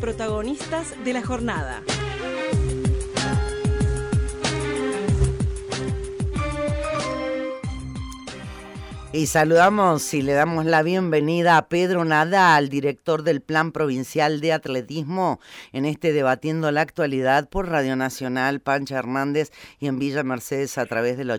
protagonistas de la jornada. Y saludamos y le damos la bienvenida a Pedro Nadal, director del Plan Provincial de Atletismo, en este Debatiendo la Actualidad por Radio Nacional Pancha Hernández y en Villa Mercedes a través del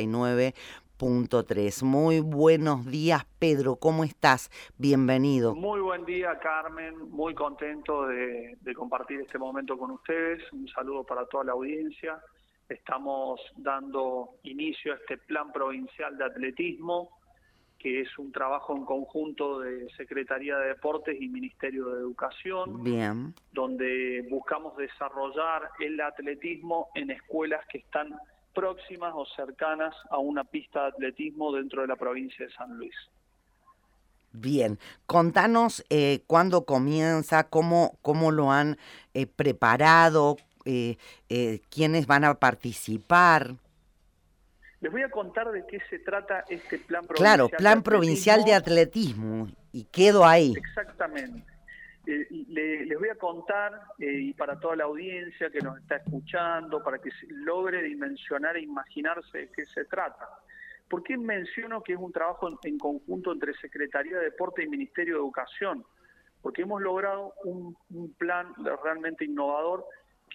89.3. Muy buenos días, Pedro, ¿cómo estás? Bienvenido. Muy buen día, Carmen, muy contento de compartir este momento con ustedes. Un saludo para toda la audiencia. Estamos dando inicio a este Plan Provincial de Atletismo, que es un trabajo en conjunto de Secretaría de Deportes y Ministerio de Educación. Bien. Donde buscamos desarrollar el atletismo en escuelas que están próximas o cercanas a una pista de atletismo dentro de la provincia de San Luis. Bien, contanos cuándo comienza, cómo lo han preparado, quiénes van a participar. Les voy a contar de qué se trata este plan provincial. Claro, Plan Provincial de Atletismo, y quedo ahí. Exactamente. Les voy a contar, y para toda la audiencia que nos está escuchando, para que se logre dimensionar e imaginarse de qué se trata. ¿Por qué menciono que es un trabajo en conjunto entre Secretaría de Deporte y Ministerio de Educación? Porque hemos logrado un plan realmente innovador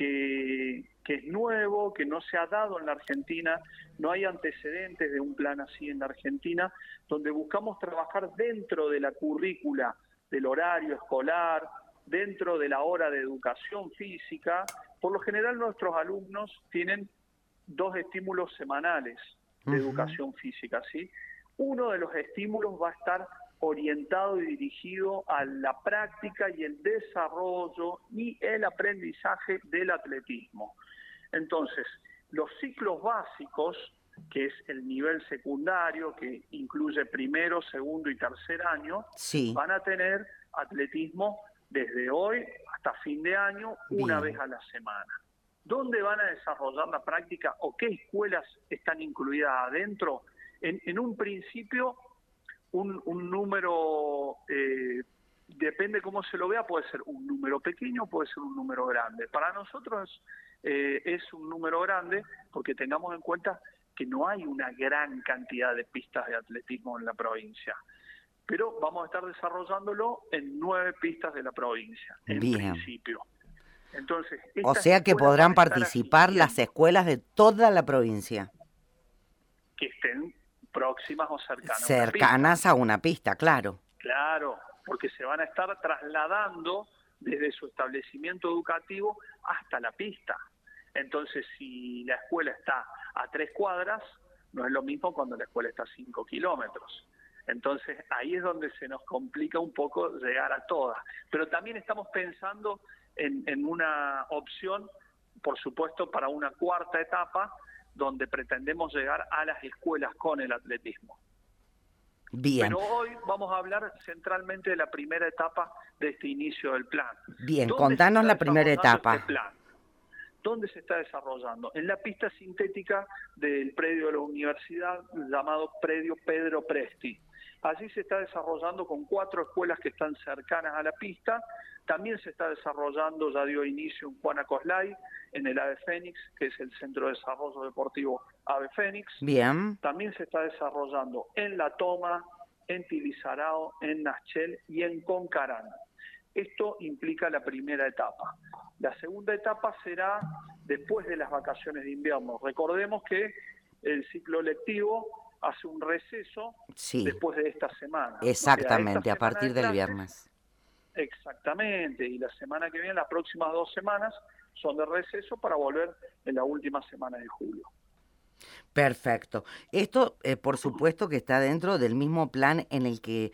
que es nuevo, que no se ha dado en la Argentina, no hay antecedentes de un plan así en la Argentina, donde buscamos trabajar dentro de la currícula del horario escolar, dentro de la hora de educación física. Por lo general nuestros alumnos tienen 2 estímulos semanales de educación física, ¿sí? Uno de los estímulos va a estar orientado y dirigido a la práctica y el desarrollo y el aprendizaje del atletismo. Entonces, los ciclos básicos, que es el nivel secundario, que incluye primero, segundo y tercer año, sí, van a tener atletismo desde hoy hasta fin de año, una vez a la semana. ¿Dónde van a desarrollar la práctica o qué escuelas están incluidas adentro? En un principio, un número, depende cómo se lo vea, puede ser un número pequeño, puede ser un número grande. Para nosotros es un número grande porque tengamos en cuenta que no hay una gran cantidad de pistas de atletismo en la provincia. Pero vamos a estar desarrollándolo en 9 pistas de la provincia, en principio. Entonces, o sea que podrán participar las escuelas de toda la provincia. Que estén próximas o cercanas. Cercanas a una pista, claro. Claro, porque se van a estar trasladando desde su establecimiento educativo hasta la pista. Entonces, si la escuela está a 3 cuadras, no es lo mismo cuando la escuela está a 5 kilómetros. Entonces, ahí es donde se nos complica un poco llegar a todas. Pero también estamos pensando en una opción, por supuesto, para una cuarta etapa, donde pretendemos llegar a las escuelas con el atletismo. Bien. Pero hoy vamos a hablar centralmente de la primera etapa de este inicio del plan. Bien, contanos la primera etapa. Este plan? ¿Dónde se está desarrollando? En la pista sintética del predio de la universidad llamado Predio Pedro Presti. Allí se está desarrollando con 4 escuelas que están cercanas a la pista. También se está desarrollando, ya dio inicio en Juana Coslay, en el Ave Fénix, que es el Centro de Desarrollo Deportivo Ave Fénix. Bien. También se está desarrollando en La Toma, en Tilizarao, en Naschel y en Concarán. Esto implica la primera etapa. La segunda etapa será después de las vacaciones de invierno. Recordemos que el ciclo lectivo hace un receso después de esta semana. Exactamente, a partir del viernes. Exactamente, y la semana que viene, las próximas 2 semanas, son de receso para volver en la última semana de julio. Perfecto. Esto, por supuesto, que está dentro del mismo plan en el que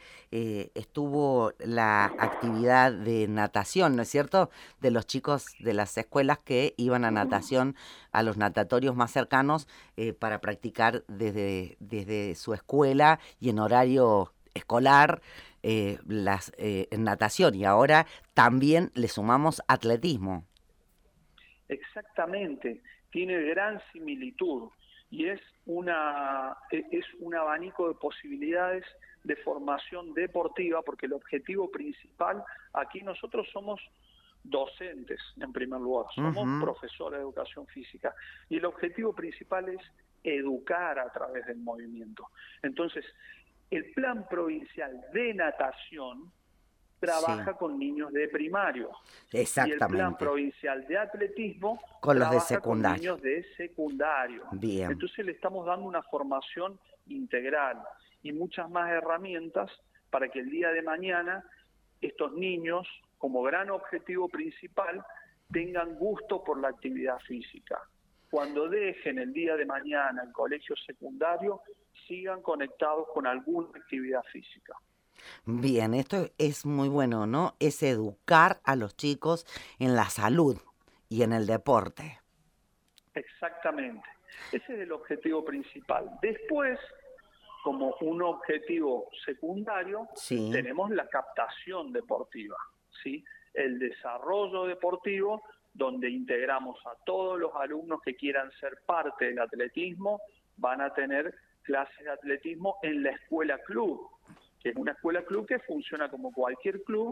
estuvo la actividad de natación, ¿no es cierto? De los chicos de las escuelas que iban a natación, a los natatorios más cercanos, para practicar desde su escuela y en horario escolar en natación. Y ahora también le sumamos atletismo. Exactamente. Tiene gran similitud. Y es un abanico de posibilidades de formación deportiva, porque el objetivo principal, aquí nosotros somos docentes en primer lugar, somos profesores de educación física y el objetivo principal es educar a través del movimiento. Entonces, el plan provincial de natación trabaja con niños de primario. Exactamente. Y el plan provincial de atletismo con los de trabaja con secundario. niños de secundario. Bien. Entonces le estamos dando una formación integral y muchas más herramientas para que el día de mañana estos niños, como gran objetivo principal, tengan gusto por la actividad física. Cuando dejen el día de mañana el colegio secundario, sigan conectados con alguna actividad física. Bien, esto es muy bueno, ¿no? Es educar a los chicos en la salud y en el deporte. Exactamente. Ese es el objetivo principal. Después, como un objetivo secundario, tenemos la captación deportiva, ¿sí? El desarrollo deportivo, donde integramos a todos los alumnos que quieran ser parte del atletismo, van a tener clases de atletismo en la escuela club, que es una escuela club que funciona como cualquier club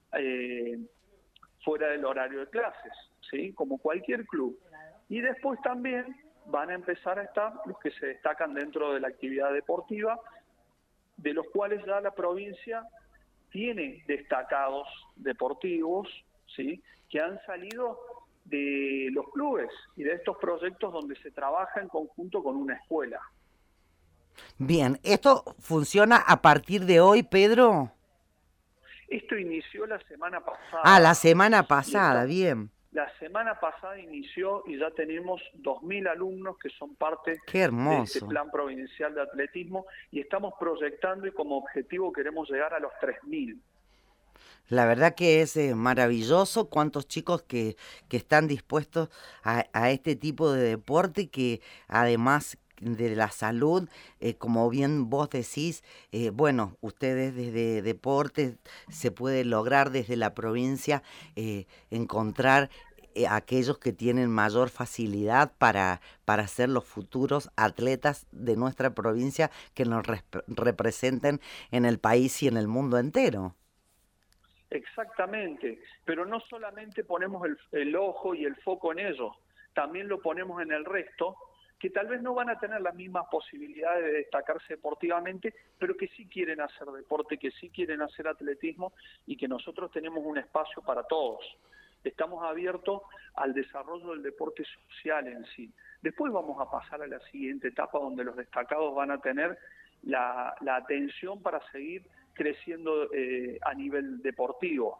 fuera del horario de clases, ¿sí? Como cualquier club. Y después también van a empezar a estar los que se destacan dentro de la actividad deportiva, de los cuales ya la provincia tiene destacados deportivos, ¿sí? Que han salido de los clubes y de estos proyectos donde se trabaja en conjunto con una escuela. Bien, ¿esto funciona a partir de hoy, Pedro? Esto inició la semana pasada. Ah, la semana pasada, bien. La semana pasada inició y ya tenemos 2.000 alumnos que son parte Qué hermoso. de este plan provincial de atletismo y estamos proyectando y como objetivo queremos llegar a los 3.000. La verdad que es maravilloso cuántos chicos que están dispuestos a este tipo de deporte que además de la salud, como bien vos decís, bueno, ustedes desde deportes se puede lograr desde la provincia encontrar aquellos que tienen mayor facilidad para ser los futuros atletas de nuestra provincia que nos representen en el país y en el mundo entero. Exactamente, pero no solamente ponemos el ojo y el foco en ellos, también lo ponemos en el resto, que tal vez no van a tener las mismas posibilidades de destacarse deportivamente, pero que sí quieren hacer deporte, que sí quieren hacer atletismo y que nosotros tenemos un espacio para todos. Estamos abiertos al desarrollo del deporte social en sí. Después vamos a pasar a la siguiente etapa donde los destacados van a tener la atención para seguir creciendo a nivel deportivo.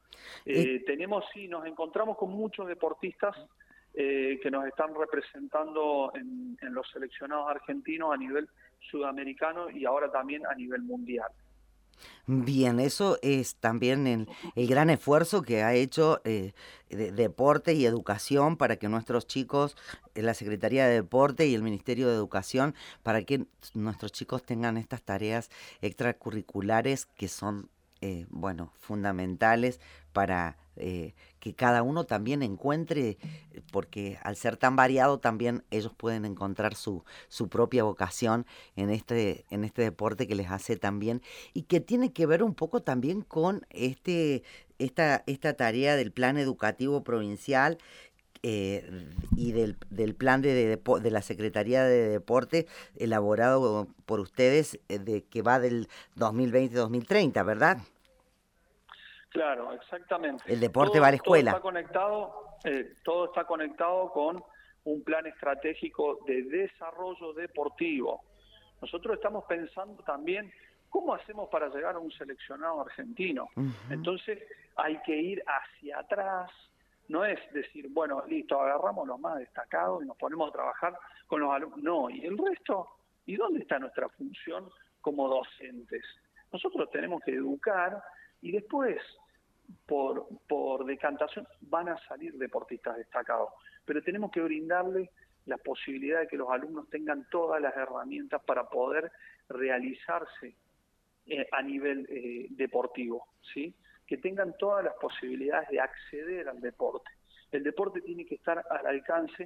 Nos encontramos con muchos deportistas que nos están representando en los seleccionados argentinos a nivel sudamericano y ahora también a nivel mundial. Bien, eso es también el gran esfuerzo que ha hecho Deporte y Educación para que nuestros chicos, la Secretaría de Deporte y el Ministerio de Educación, para que nuestros chicos tengan estas tareas extracurriculares que son, bueno, fundamentales para que cada uno también encuentre, porque al ser tan variado también ellos pueden encontrar su propia vocación en este deporte que les hace tan bien y que tiene que ver un poco también con esta tarea del plan educativo provincial y del plan de la Secretaría de Deporte elaborado por ustedes que va del 2020-2030, ¿verdad? Claro, exactamente. El deporte va a la escuela. Todo está conectado con un plan estratégico de desarrollo deportivo. Nosotros estamos pensando también cómo hacemos para llegar a un seleccionado argentino. Entonces hay que ir hacia atrás. No es decir, bueno, listo, agarramos los más destacados y nos ponemos a trabajar con los alumnos. No, ¿y el resto? ¿Y dónde está nuestra función como docentes? Nosotros tenemos que educar y después, por decantación, van a salir deportistas destacados. Pero tenemos que brindarles la posibilidad de que los alumnos tengan todas las herramientas para poder realizarse a nivel deportivo, ¿sí? Que tengan todas las posibilidades de acceder al deporte. El deporte tiene que estar al alcance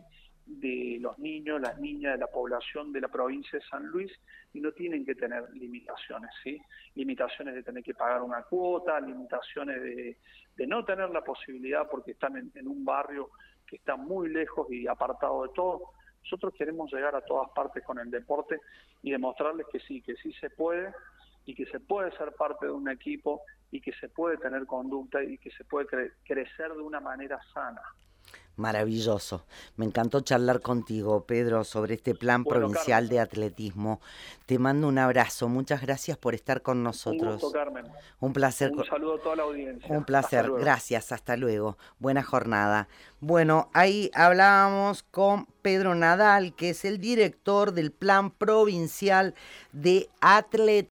de los niños, las niñas, de la población de la provincia de San Luis, y no tienen que tener limitaciones, ¿sí? Limitaciones de tener que pagar una cuota, limitaciones de no tener la posibilidad porque están en un barrio que está muy lejos y apartado de todo. Nosotros queremos llegar a todas partes con el deporte y demostrarles que sí se puede, y que se puede ser parte de un equipo, y que se puede tener conducta, y que se puede crecer de una manera sana. Maravilloso. Me encantó charlar contigo, Pedro, sobre este plan provincial Carmen, de atletismo. Te mando un abrazo. Muchas gracias por estar con un nosotros. gusto, Carmen. Un placer. Un saludo a toda la audiencia. Un placer. Gracias. Hasta luego. Buena jornada. Bueno, ahí hablábamos con Pedro Nadal, que es el director del Plan Provincial de Atletismo.